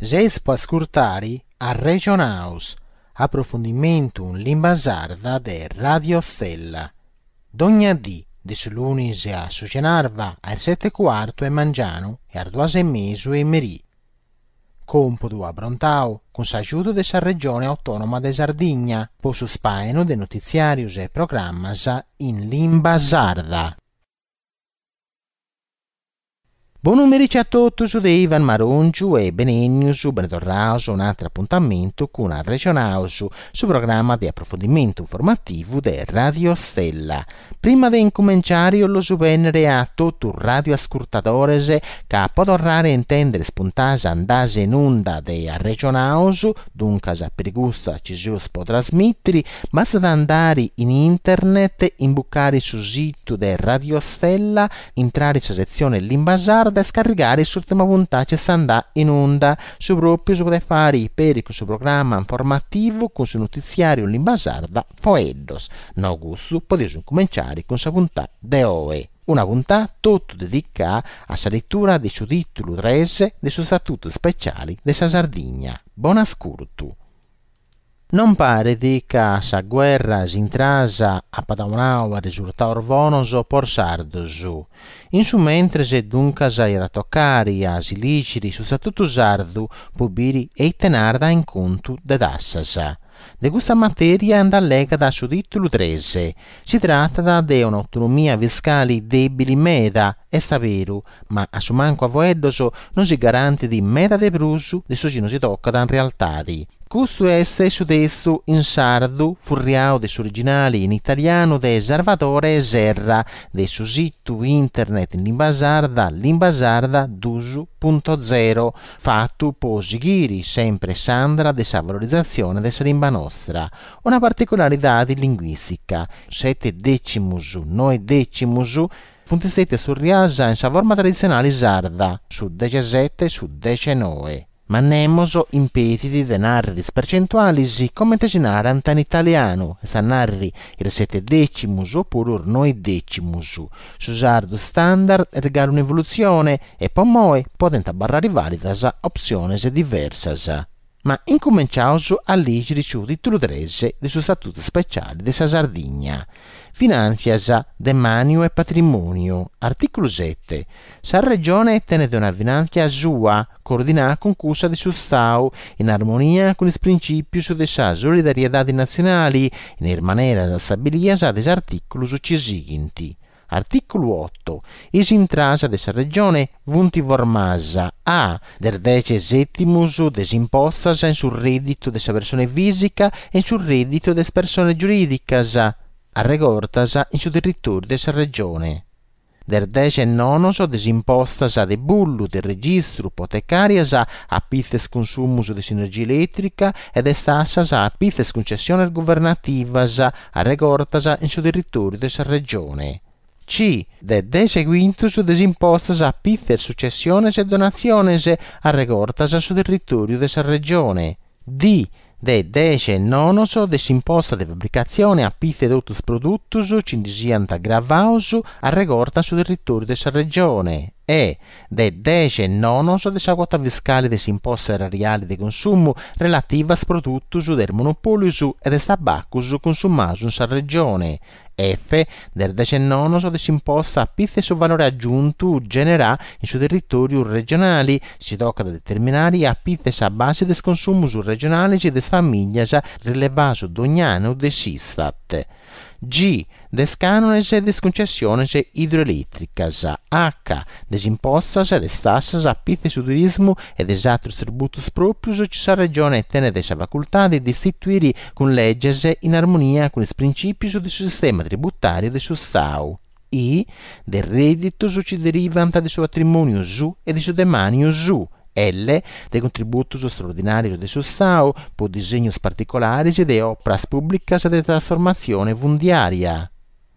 Seis può ascoltare a Regionaus, approfondimento in lingua sarda de Radio Stella. Dogna di lunis a Sucenarva alle 7:15 e mangiano e alle 2:30 e merì. Compodo a Brontao con s'aiuto della regione autonoma de Sardigna, po su spaeno de notiziarius e programmas in lingua sarda. Buon pomeriggio a tutti su Ivan Marungiu e benegnius, bentornaus a un altro appuntamento con una regionaus su programma di approfondimento informativo de Radio Stella. Prima di incominciare lo subvenere a tutti i radioascoltatori che potrà intendere spuntasa andase in onda de regionaus, dunque per gusto ci si può trasmettere, basta da andare in internet, imbucare sul sito de Radio Stella, entrare in sezione lingua sarda e scaricare l'ultima puntata che sta andando in onda su proprio su potete fare per questo programma informativo con su notiziario in lingua sarda foeddos. No gusto potete cominciare con sa puntata de oe. Una puntata tutto dedicata alla lettura del suo titolo 3 dei suoi statuti speciali de sa Sardigna. Buon ascolto. Non pare di che sa guerra si intrasa a Padaunau a risultare vonoso por sardosu. In su mentre se dunque sai da toccare a siliciri su statuto sardu pubiri e tenarda in conto de dassasa. De questa materia anda lega da su titolo 13. Si tratta di un'autonomia fiscale debili meda, è vero, ma a su manco a voedoso non si garanti di meda de brusu, de su non si tocca da in realtà di. Questo è stesso testo in sardo, furriao des originali in italiano de Salvatore Serra, del suo sito internet in limbasarda d'uso.0, fatto per seguire sempre Sandra della valorizzazione della lingua nostra. Una particolarità linguistica, 7 decimus, 9 decimus, funtistette surriasa in sa forma tradizionale sarda, su 17 su 19. Ma nemoso impediti de narri percentuali come te si narra in italiano, e sa narri il 7 decimus oppure il 9 decimus. Su sardo standard regala un'evoluzione e poi potente barrare validas opzioni diversas. Ma incominciamo a leggere su titolo 13 dei suoi statuti speciali de sa Sardigna. Finanzias, demanio e patrimonio. Articolo 7. Sa regione tiene una finanzia sua, coordinata con cussa di suo Stato, in armonia con i principi de sa solidarietà nazionali, in maniera stabilita des articoli successivi. Articolo 8. Is intrasa dessa regione vunti vormasa a der 17 des impostas in sul reddito dessa persone fisica e sul reddito des persone giuridicas a regortas in su territorio dessa regione. Der 19 des impostas de bullu del registro ipotecarias a pithes consumus de energia elettrica e des tassas a pithes concessiones governativas a regortas in su territorio dessa regione. C. De 10 des impostas a pither successiones e donaciones a regortas su territorio dessa regione. D. De 10 des imposta de fabbricazione a pither d'autus productus cindisiant gravaus a regortas su territorio dessa regione. E. De 10 des quota fiscale des imposte erariali de consumo relativas productus der monopolius e des tabaccus consumaus in sa regione. F. Del 19 des imposta a pizze su valore aggiunto generà in su territorio regionali si tocca da determinare a pizze a base des consumus regionali e des famiglias rilevato d'ogni anno des Istat. G. Des canones e des concessiones idroelettricas. H. Des impostas e des tassas a pizze su turismo e des altros tributus proprius ci sa regione tene dessa facoltà di istituire con legges in armonia con i principi del suo sistema tributario del suo Stato. I. Del reddito ci derivanta del suo patrimonio su e del suo demanio su. L. De contributos straordinarios de suo Stato por disegnos particulares e de obras públicas de transformazione fundiaria.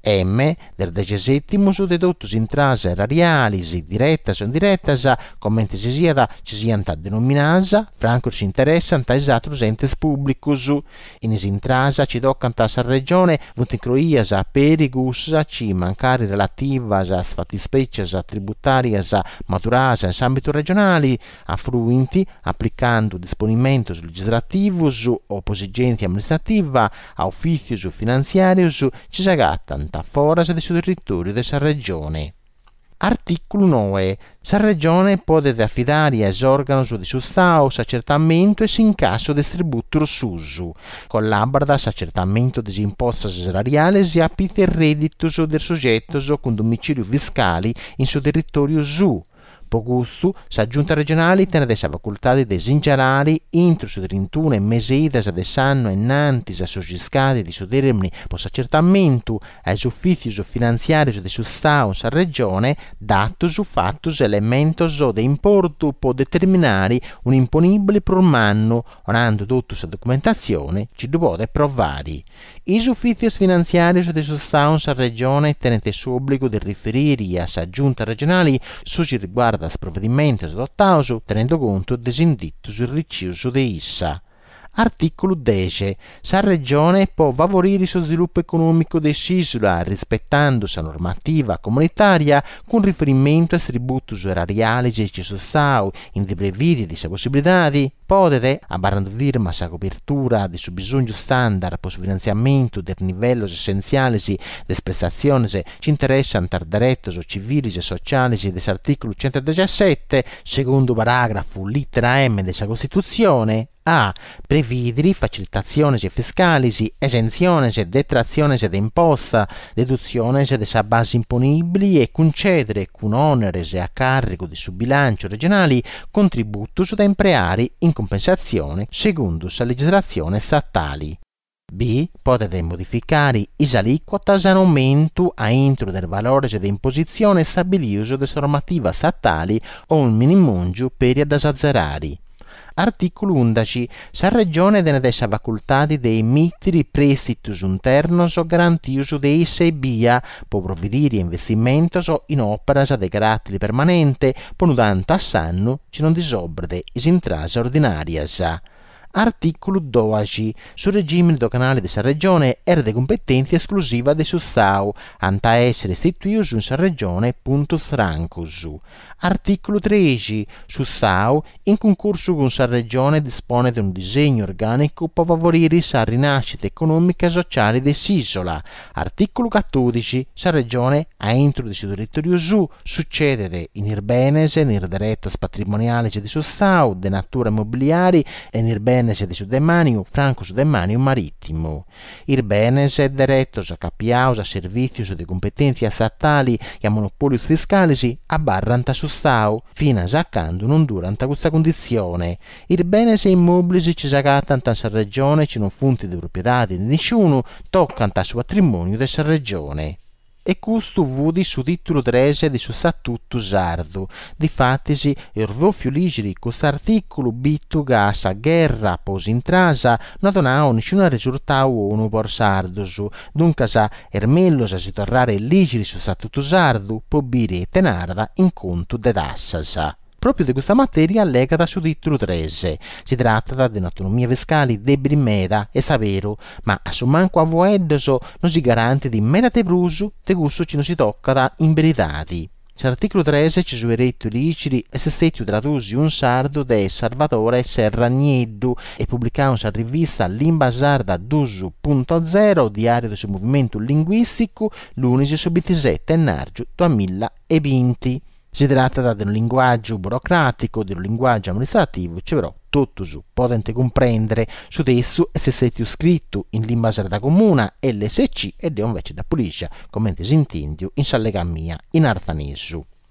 M del 17 dedottus intras radialis direttas o indirettas commenti ci siant denominasa franco ci interessant a esatrus entes publicus in is intras ci doccant a sa regione vunt incroias perigus ci mancari relativas a fattispecias tributarias maturas in ambito regionali affluenti applicando disponimentos legislativus o posigenti amministrativa a officios finanziarius ci s'agattant foras de su territorio de sa regione. Articolo 9. Sa regione podet affidare a organos di su Stato s'accertamento e in caso de tributur susu. Collabora s'accertamento des impostas salariales e apite reditus del soggettos con domicilio fiscali in su territorio su. Po gusto, sa giunta regionale tiene dessa facoltadi de sincerari intro su 31 meseidas de s'anno innantis a soggiscadi di su termini post accertamento ai ufficios finanziarios de su Stato sa regione datus fattus elementos de importo po determinare un imponibile per un anno onando tutta sa documentazione ci dovete provare. Is ufficios finanziarios de su Stato sa regione tenete su obbligo di riferire a sa giunta regionale su ci riguarda provvedimenti adottati tenendo conto des indictus ricciuso de issa. Articolo 10. Sa regione può favorire il sviluppo economico dell'isola rispettando sa normativa comunitaria con riferimento a tributus erariali e ci sono in previdi di sa possibilità potete, abbarrando firma sa copertura di su bisogno standard per su finanziamento del livello essenziale des prestazioni ci interessano direttos o civili e sociali dell'articolo 117 secondo paragrafo lettera M della Costituzione a. Previdere facilitazioni fiscali, esenzioni e detrazioni di imposta, deduzioni de sa base imponibili e concedere con onere a carico di su bilancio regionali contributus da impreare in compensazione secondo sa legislazione statali. B. Potete modificare is aliquotas in aumento a intro del valore di imposizione stabilito da normativa statali o un minimungio per ad azzerari. Articolo 11. Sa regione dene dessa facoltadi de emittere prestitus internos o garantius de SBA po provvedere investimentos o in operas de carattere permanente ponudando a sanno ci non disobrede is intras ordinarias. Articolo 12. Sul regime doganale di sa regione era di competenza esclusiva de su Stato, anta essere istituius in sa regione puntus francus. Articolo 13. Su Stato, in concorso con sa regione, dispone di un disegno organico per favorire sa rinascita economica e sociale dell'isola. Articolo 14. Sa regione, a intro di su territorio su, succede in irbenes, in direttos patrimoniali di su Stato, de natura immobiliari e in irbenes di su demanio, franco su demanio marittimo. Irbenes e direttos a capiaus a servizios di competenze statali e a monopolios fiscalis abbarrant su Stato, fino a saccando non durante questa condizione. Irbenes e immobili ci sagattant a sa regione ci non funti di proprietà di nessuno, toccant a su patrimonio della regione. E questo vudi su titolo 13 di su statuto sardo. Difattisi, orvò fiuligiri quest'articolo bitto che sa guerra pos intrasa non donao nessuno risultato uno por sardos, dunque sa ermellos a si tornare ligiri su statuto sardo, po bire e tenarda in conto de tassas. Proprio di questa materia legata su titolo 13. Si tratta di un'autonomia fiscale debili meda, è vero, ma a manco a voeddoso non si garante di meda te brusu, te gusto ci non si tocca da imberitati. L'articolo 13 ci sueretto licidi e se stetti tradusi un sardo de Salvatore Serragneddu e pubblicato sa rivista Limba Sarda 2.0 diario del suo movimento linguistico l'11 su 27 marzo 2020. Si tratta di un linguaggio burocratico, di un linguaggio amministrativo, cioè però tutto su potente comprendere su testo e se stetti scritto in lingua sarda comune LSC ed è invece da puliscia commenti sintindio in sallegamia in artanesu.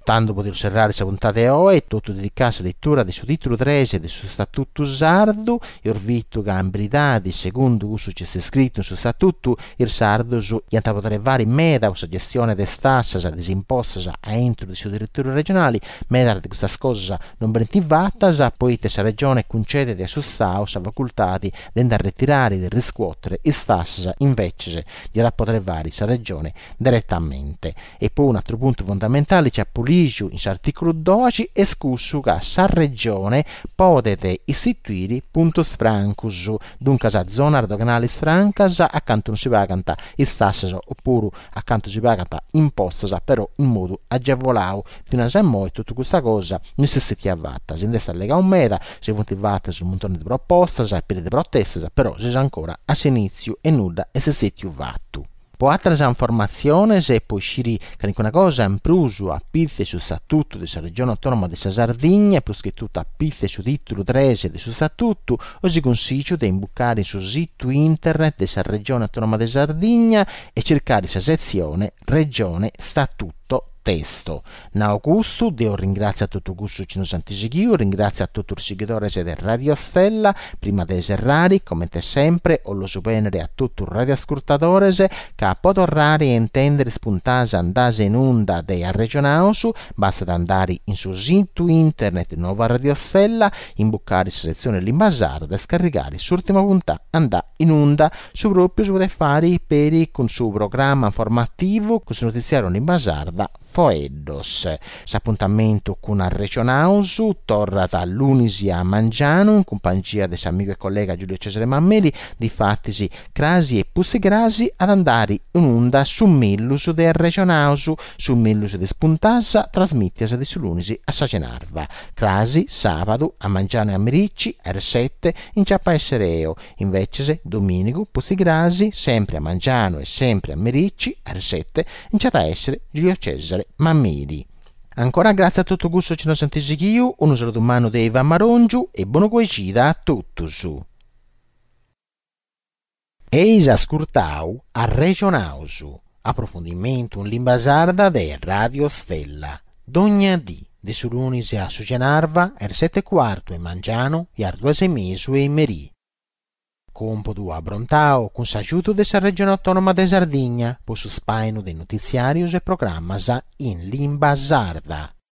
Tanto poter serrare sa puntata e tutto dedicato alla lettura del suo titolo 13 del suo statuto sardo, e orvitto che abilità secondo uso c'è scritto in suo statuto, il sardo su gli potere vari meda o gestione de stassa disimposta a entro dei suoi direttori regionali, meda di questa cosa non benetivata, poi questa regione concede a sussao sa facoltati di andare a ritirare e di riscuotere il stassa invece di potere vari sa regione direttamente. E poi un altro punto fondamentale c'è in articolo 12 è scusso che sa regione potete istituire puntos francus, dunque sa zona doganale francas accanto non si paga il tasse oppure accanto si paga imposta però in modo agevolato fino a mo tutta questa cosa non si è fatta, si sta legata un meta, si è fatta sul montone di proposta, per di proteste, però si è ancora a inizio e nulla e si è fatto. Può altre informazioni se può uscire che una cosa in pruso a pizze sul statuto della regione autonoma di Sardegna, più che tutto a pizze sul titolo 13 del suo statuto, o si consiglio di imbucare sul sito internet della regione autonoma di Sardegna e cercare la sezione regione statuto testo. Na Augusto, Dio ringrazia a tutto il gusto Cino Sant'Egidio, ringrazia a tutto il seguitore del Radio Stella, prima dei serrari, come sempre, o lo superiore a tutto il radioascoltatore che a potorrare e intendere spuntase andase in onda dei regionausu, basta andare in su sito internet Nuova Radio Stella, imbucare la sezione Limbasarda e scaricare l'ultima puntata andà in onda su proprio su potete fare per con suo programma informativo con su notiziario Limbasarda Foeddos. S'appuntamento con il Regionausu torna da lunisi a Mangiano in compagnia del suo amico e collega Giulio Cesare Mammeli, di fattisi crasi e pussi grasi ad andare in onda su Millus del Regionausu, su Millus di Spuntassa, trasmittiasi di su lunisi a Sacenarva. Crasi, sabato, a Mangiano e a Mericci, R7, in Ciappa Essereo, invece domenico, pussi grasi, sempre a Mangiano e sempre a Mericci, R7, in Ciappa Essere Giulio Cesare Mammeli. Ancora grazie a tutto gusto Cino Sant'Egidio, un saluto umano di Ivan Marongiu e buona coicida a tutti su. Eis ascoltau a Regionausu, approfondimento in lingua sarda de Radio Stella, d'ogna di Sulunisi a Sucenarva, R7 e Mangiano, e Arduese Mesu e Merì. Compodo a Brontao con s'aiuto della regione autonoma de Sardegna, po su spaino dei notiziarios e programmas in lingua sarda.